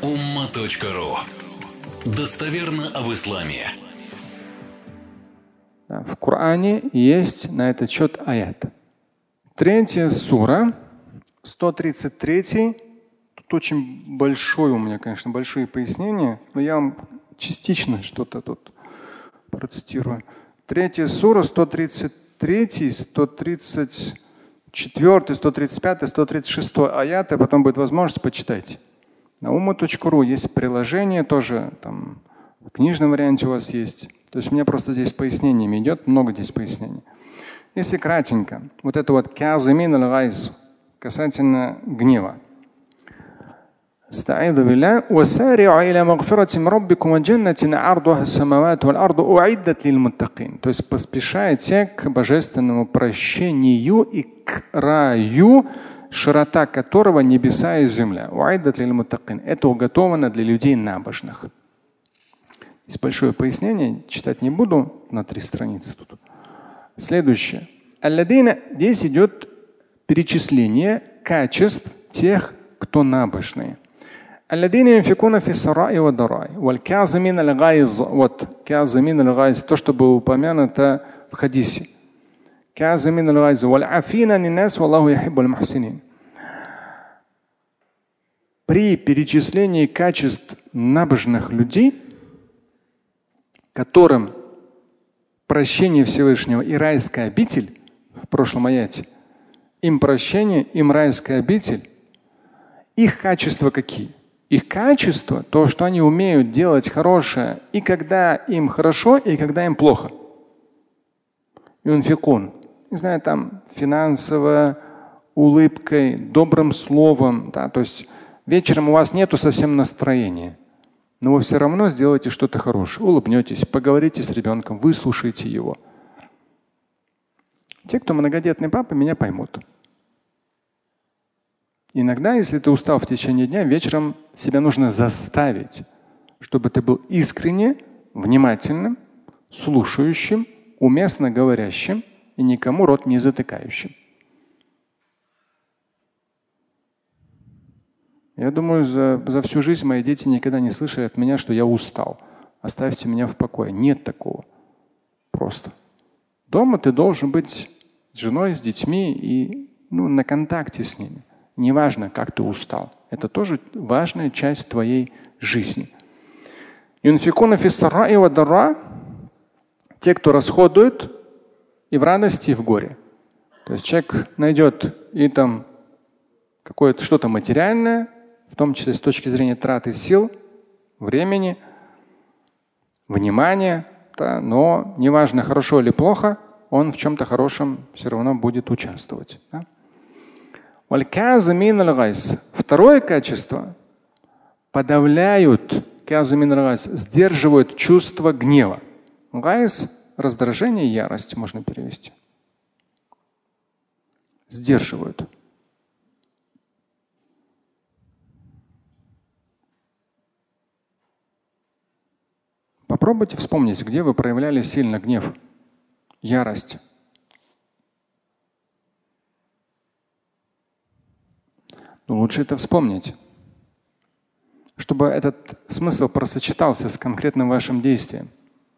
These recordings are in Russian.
umma.ru. Достоверно об исламе. В Коране есть на этот счет аят. 3 сура, 133. Тут очень большое у меня, конечно, большие пояснения, но я вам частично что-то тут процитирую. 3 сура, 133, 134, 135, 136 аяты, потом будет возможность почитать. На umma.ru есть приложение тоже, там в книжном варианте у вас есть. То есть у меня просто здесь пояснениями идет, много здесь пояснений. Если кратенько, вот это вот казимин аль-гайз касательно гнева. استعيذ بالله وسارعوا إلى مغفرة من ربكم وجنة عرضها السماوات والأرض أعدت للمتقين. То есть поспешайте к божественному прощению и к раю, широта которого небеса и земля. أعدت للمتقين. Это уготовано для людей набожных. Есть большое пояснение, читать не буду, на 3 страницы тут. Следующее. Алладина, здесь идет перечисление качеств тех, кто набожные. الذين ينفقون في السراء والضراء والكاظمين الغيظ. Вот كاظمين الغيظ, то, что было упомянуто в хадисе. كاظمين الغيظ والعافين عن الناس والله يحب المحسنين. При перечислении качеств набожных людей, которым прощение Всевышнего и райская обитель, в прошлом аяте, им прощение, им райская обитель, их качества какие? Их качество, то, что они умеют делать хорошее, и когда им хорошо, и когда им плохо. Юнфикун. Не знаю, там финансово, улыбкой, добрым словом. Да, то есть вечером у вас нету совсем настроения, но вы все равно сделаете что-то хорошее. Улыбнетесь, поговорите с ребенком, выслушайте его. Те, кто многодетный папа, меня поймут. Иногда, если ты устал в течение дня, вечером себя нужно заставить, чтобы ты был искренне, внимательным, слушающим, уместно говорящим и никому рот не затыкающим. Я думаю, за всю жизнь мои дети никогда не слышали от меня, что я устал. Оставьте меня в покое. Нет такого. Просто. Дома ты должен быть с женой, с детьми и на контакте с ними. Неважно, как ты устал. Это тоже важная часть твоей жизни. Те, кто расходует и в радости, и в горе. То есть человек найдет и там какое-то что-то материальное, в том числе с точки зрения траты сил, времени, внимания, да, но неважно, хорошо или плохо, он в чем-то хорошем все равно будет участвовать. Да? Второе качество – подавляют, сдерживают чувство гнева. Гайз – раздражение, ярость можно перевести. Сдерживают. Попробуйте вспомнить, где вы проявляли сильно гнев, ярость. Но лучше это вспомнить, чтобы этот смысл просочетался с конкретным вашим действием.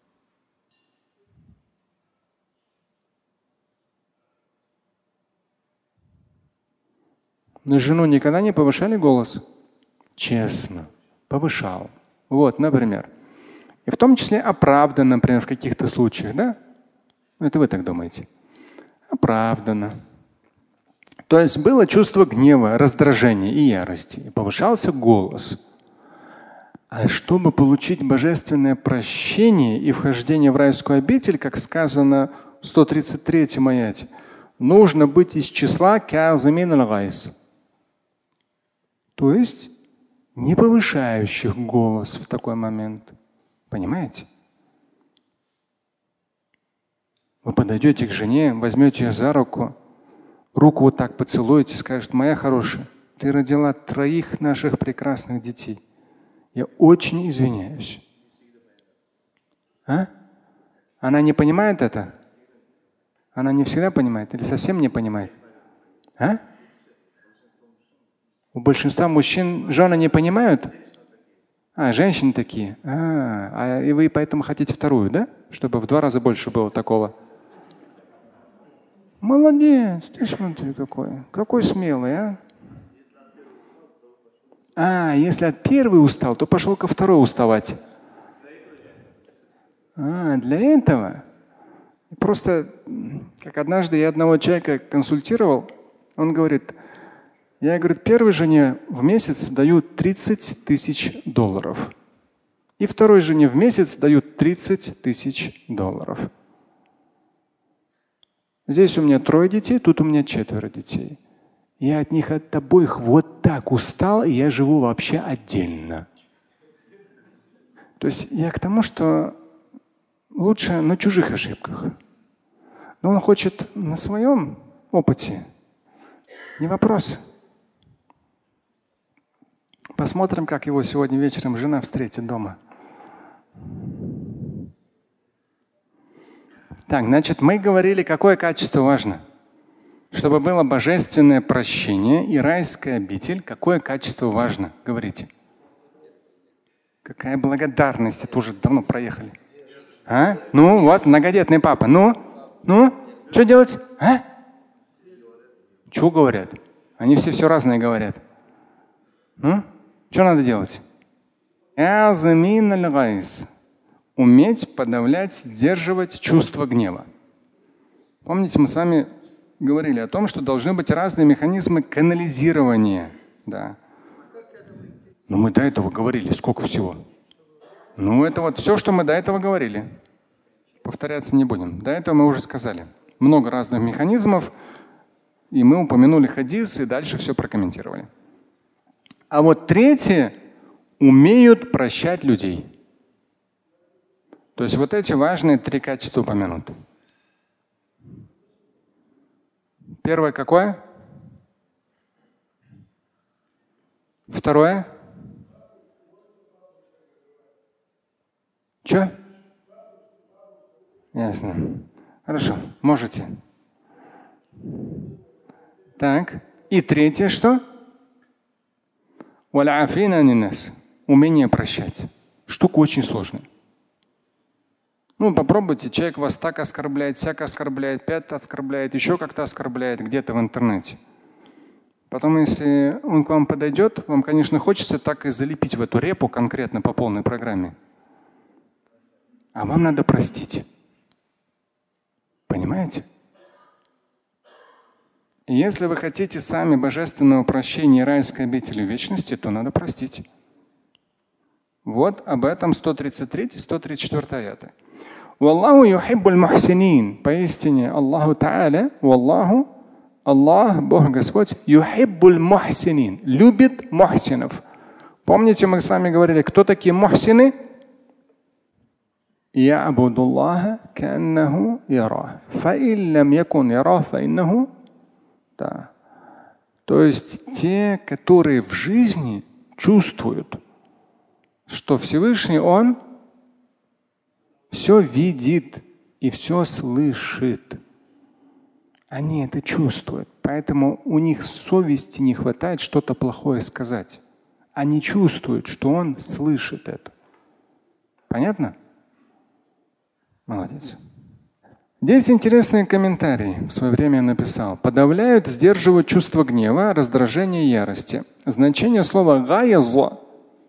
На жену никогда не повышали голос? Честно, повышал. Вот, например. И в том числе оправданно, например, в каких-то случаях, да? Это вы так думаете. Оправданно. То есть было чувство гнева, раздражения и ярости. И повышался голос. А чтобы получить божественное прощение и вхождение в райскую обитель, как сказано в 133-м аяте, нужно быть из числа казимин аль-гайз. То есть не повышающих голос в такой момент. Понимаете? Вы подойдете к жене, возьмете ее за руку, руку вот так поцелуете, скажете: моя хорошая, ты родила 3 наших прекрасных детей. Я очень извиняюсь. А? Она не понимает это? Она не всегда понимает или совсем не понимает? А? У большинства мужчин жены не понимают? А, женщины такие. И вы поэтому хотите вторую, да? Чтобы в 2 раза больше было такого. Молодец, ты смотри какой. Какой смелый, а? Если от первой устал, то пошел ко второй уставать. Для этого? Просто, как однажды я одного человека консультировал, он говорит, я, говорит, первой жене в месяц дают $30 000. И второй жене в месяц дают $30 000. Здесь у меня 3 детей, тут у меня 4 детей. Я от них от обоих вот так устал, и я живу вообще отдельно. То есть я к тому, что лучше на чужих ошибках. Но он хочет на своем опыте. Не вопрос. Посмотрим, как его сегодня вечером жена встретит дома. Так, значит, мы говорили, какое качество важно. Чтобы было божественное прощение и райская обитель, какое качество важно? Говорите. Какая благодарность, это уже давно проехали. Ну вот, многодетный папа. Ну, что делать? Что говорят? Они все разное говорят. Что надо делать? Уметь подавлять, сдерживать чувство гнева. Помните, мы с вами говорили о том, что должны быть разные механизмы канализирования. Да. Но мы до этого говорили, сколько всего. Это вот все, что мы до этого говорили. Повторяться не будем. До этого мы уже сказали. Много разных механизмов, и мы упомянули хадис, и дальше все прокомментировали. А вот третье – умеют прощать людей. То есть вот эти важные 3 качества упомянуты. Первое какое? Второе? Что? Ясно. Хорошо, можете. Так. И третье что? Умение прощать. Штука очень сложная. Попробуйте, человек вас так оскорбляет, сяк оскорбляет, пятый оскорбляет, еще как-то оскорбляет где-то в интернете. Потом, если он к вам подойдет, вам, конечно, хочется так и залепить в эту репу конкретно по полной программе. А вам надо простить. Понимаете? И если вы хотите сами божественного прощения и райской обители вечности, то надо простить. Вот об этом 133-134 аяты. Валлаху юхиббуль мухсинин. Поистине Аллаху Та'аля, Валлаху, Аллах, Бог Господь, юхиббуль мухсинин. Любит мухсинов. Помните, мы с вами говорили, кто такие мухсины? Я'будуллаха ка'аннаху ярах. Фа'ин лам якун ярах фа'иннаху. Да. То есть те, которые в жизни чувствуют, что Всевышний Он все видит и все слышит. Они это чувствуют. Поэтому у них совести не хватает что-то плохое сказать. Они чувствуют, что Он слышит это. Понятно? Молодец. Здесь интересные комментарии в свое время я написал. Подавляют, сдерживают чувство гнева, раздражения и ярости. Значение слова гайза.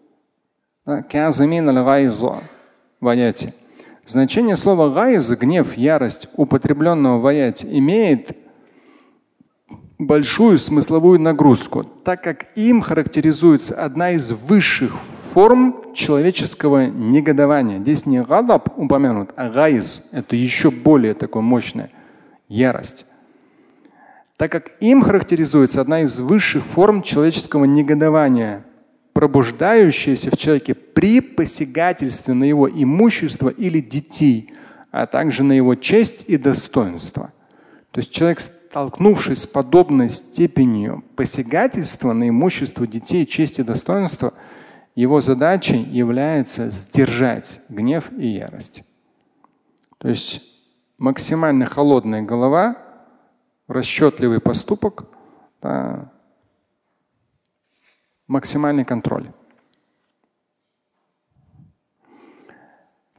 В аяте. Значение слова гайз, гнев, ярость, употребленного в аяте, имеет большую смысловую нагрузку, так как им характеризуется одна из высших форм человеческого негодования. Здесь не гадаб упомянут, а гайз – это еще более такое мощная ярость. Так как им характеризуется одна из высших форм человеческого негодования, пробуждающаяся в человеке при посягательстве на его имущество или детей, а также на его честь и достоинство. То есть человек, столкнувшись с подобной степенью посягательства на имущество детей, честь и достоинство, его задачей является сдержать гнев и ярость. То есть максимально холодная голова, расчетливый поступок, да, максимальный контроль.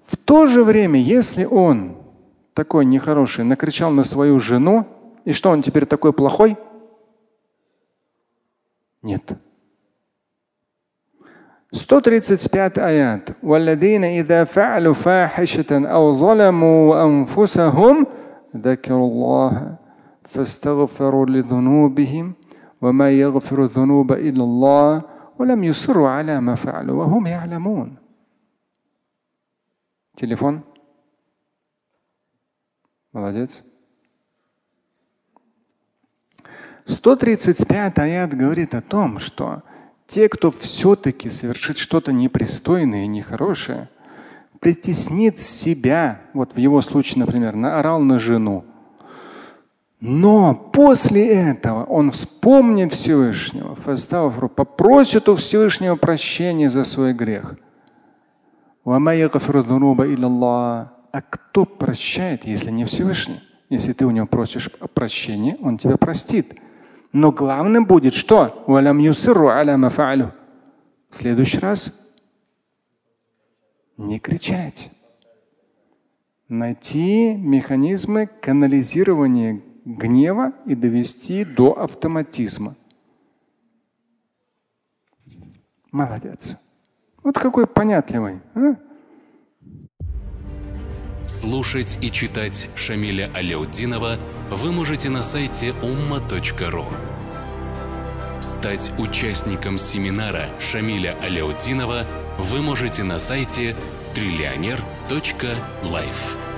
В то же время, если он такой нехороший, накричал на свою жену, и что, он теперь такой плохой? Нет. 135 аят. وَالَّذِينَ إِذَا فَعَلُوا فَاحِشَةً أَوْ ظَلَمُوا أَنفُسَهُمْ ذَكَرُوا اللَّهَ فَاسْتَغْفَرُوا لِذُنُوبِهِمْ وَمَا يَغْفِرُ الذُّنُوبَ إِلَّا اللَّهُ وَلَمْ يُصِرُّوا عَلَى مَا فَعَلُوا وَهُمْ يَعْلَمُونَ. Телефон. Молодец. 135 аят говорит о том, что те, кто все-таки совершит что-то непристойное и нехорошее, притеснит себя, вот в его случае, например, наорал на жену, но после этого он вспомнит Всевышнего, попросит у Всевышнего прощения за свой грех. А кто прощает, если не Всевышний? Если ты у него просишь прощения, он тебя простит. Но главным будет что? В следующий раз не кричать. Найти механизмы канализирования гнева и довести до автоматизма. Молодец. Вот какой понятливый. А? Слушать и читать Шамиля Аляутдинова вы можете на сайте umma.ru. Стать участником семинара Шамиля Аляутдинова вы можете на сайте trillioner.life.